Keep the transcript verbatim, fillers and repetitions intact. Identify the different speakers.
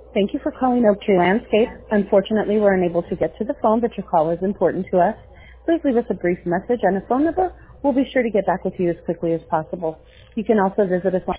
Speaker 1: Thank you for calling Oak Tree Landscape. Unfortunately, we're unable to get to the phone, but your call is important to us. Please leave us a brief message and a phone number. We'll be sure to get back with you as quickly as possible. You can also visit us on